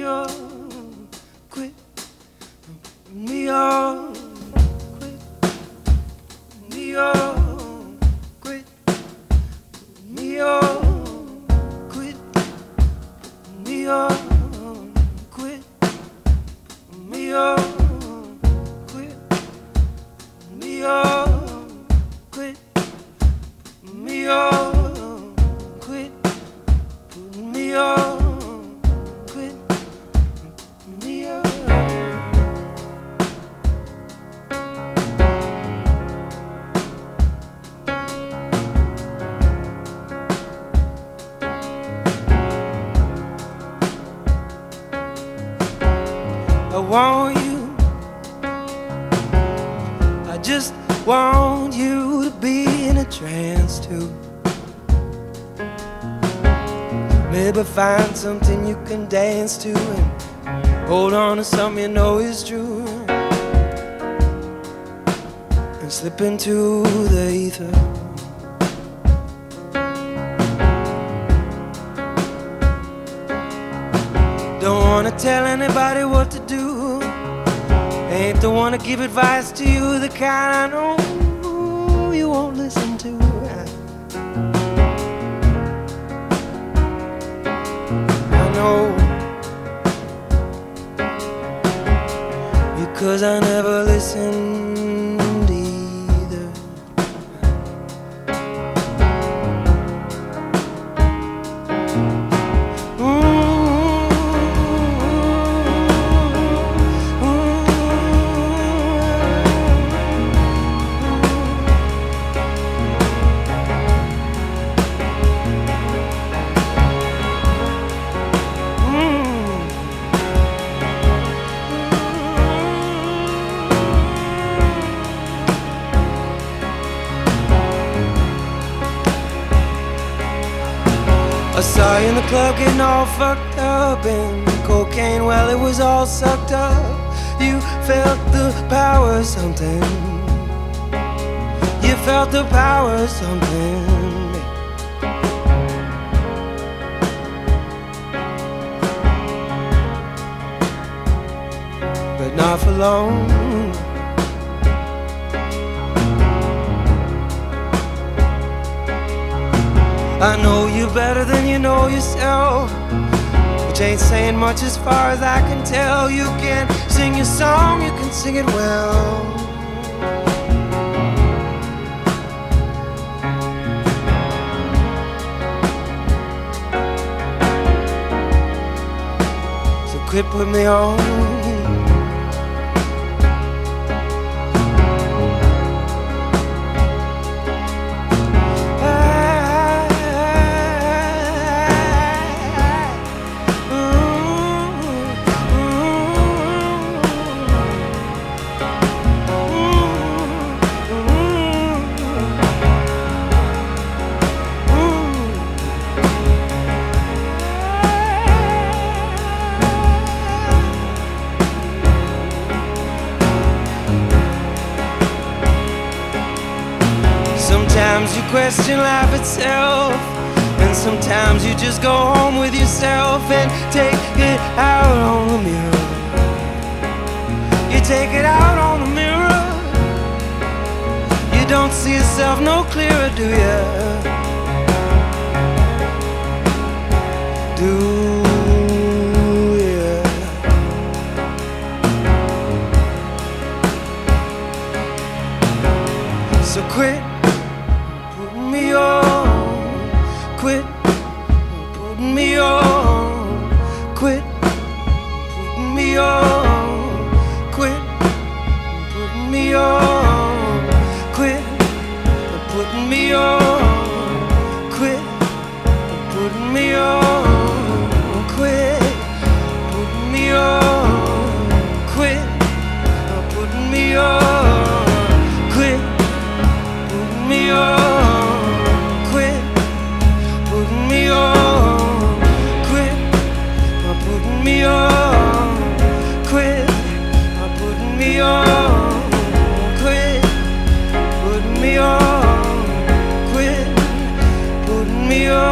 me on, quit me on, quit me on, quit me on, quit me on, quit me on, quit me on, quit me on, quit me on, quit me on. I want you, I just want you to be in a trance too. Maybe find something you can dance to and hold on to something you know is true, and slip into the ether. Don't wanna tell anybody what to do, ain't the one to give advice to you, the kind I know you won't listen to. I know, because I never listened either. I saw you in the club getting all fucked up, and cocaine, well, it was all sucked up. You felt the power of something. You felt the power of something. But not for long. I know you better than you know yourself, which ain't saying much as far as I can tell. You can sing your song, you can sing it well. So quit putting me on. Sometimes you question life itself, and sometimes you just go home with yourself and take it out on the mirror. You take it out on the mirror. You don't see yourself no clearer, do you? Do you? So quit me on, quit putting me on, quit putting me on, quit putting me on, quit putting me on, quit putting me on, quit putting me on, quit putting me on, quit putting me on. Me on, quit putting me on, quit putting me on, quit putting me on.